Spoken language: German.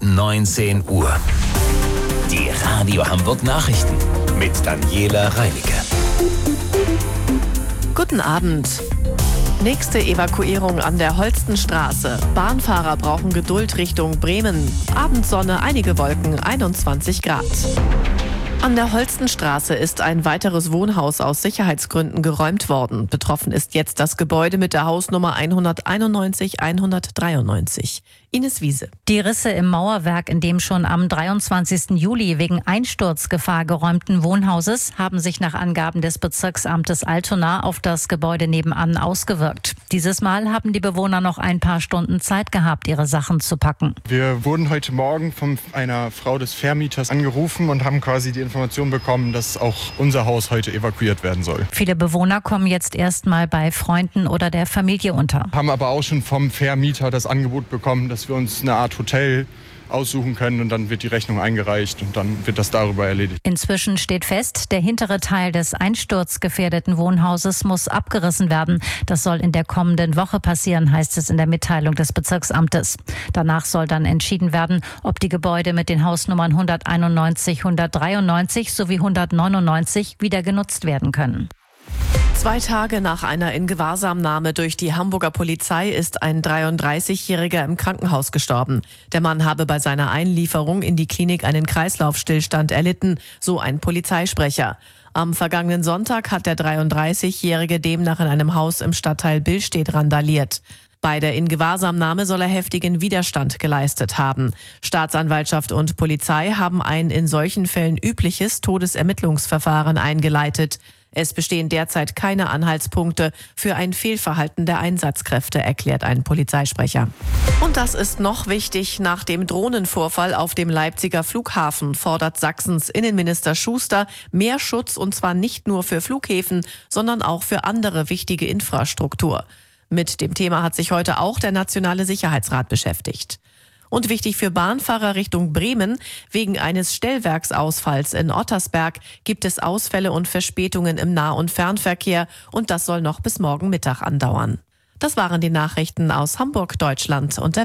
19 Uhr. Die Radio Hamburg Nachrichten mit Daniela Reinecke. Guten Abend. Nächste Evakuierung an der Holstenstraße. Bahnfahrer brauchen Geduld Richtung Bremen. Abendsonne, einige Wolken, 21 Grad. An der Holstenstraße ist ein weiteres Wohnhaus aus Sicherheitsgründen geräumt worden. Betroffen ist jetzt das Gebäude mit der Hausnummer 191-193. Ines Wiese. Die Risse im Mauerwerk in dem schon am 23. Juli wegen Einsturzgefahr geräumten Wohnhauses haben sich nach Angaben des Bezirksamtes Altona auf das Gebäude nebenan ausgewirkt. Dieses Mal haben die Bewohner noch ein paar Stunden Zeit gehabt, ihre Sachen zu packen. Wir wurden heute Morgen von einer Frau des Vermieters angerufen und haben quasi die Information bekommen, dass auch unser Haus heute evakuiert werden soll. Viele Bewohner kommen jetzt erstmal bei Freunden oder der Familie unter. Haben aber auch schon vom Vermieter das Angebot bekommen, dass wir uns eine Art Hotel aussuchen können und dann wird die Rechnung eingereicht und dann wird das darüber erledigt. Inzwischen steht fest, der hintere Teil des einsturzgefährdeten Wohnhauses muss abgerissen werden. Das soll in der kommenden Woche passieren, heißt es in der Mitteilung des Bezirksamtes. Danach soll dann entschieden werden, ob die Gebäude mit den Hausnummern 191, 193 sowie 199 wieder genutzt werden können. 2 Tage nach einer Ingewahrsamnahme durch die Hamburger Polizei ist ein 33-Jähriger im Krankenhaus gestorben. Der Mann habe bei seiner Einlieferung in die Klinik einen Kreislaufstillstand erlitten, so ein Polizeisprecher. Am vergangenen Sonntag hat der 33-Jährige demnach in einem Haus im Stadtteil Billstedt randaliert. Bei der Ingewahrsamnahme soll er heftigen Widerstand geleistet haben. Staatsanwaltschaft und Polizei haben ein in solchen Fällen übliches Todesermittlungsverfahren eingeleitet. Es bestehen derzeit keine Anhaltspunkte für ein Fehlverhalten der Einsatzkräfte, erklärt ein Polizeisprecher. Und das ist noch wichtig. Nach dem Drohnenvorfall auf dem Leipziger Flughafen fordert Sachsens Innenminister Schuster mehr Schutz, und zwar nicht nur für Flughäfen, sondern auch für andere wichtige Infrastruktur. Mit dem Thema hat sich heute auch der Nationale Sicherheitsrat beschäftigt. Und wichtig für Bahnfahrer Richtung Bremen: wegen eines Stellwerksausfalls in Ottersberg gibt es Ausfälle und Verspätungen im Nah- und Fernverkehr, und das soll noch bis morgen Mittag andauern. Das waren die Nachrichten aus Hamburg, Deutschland und der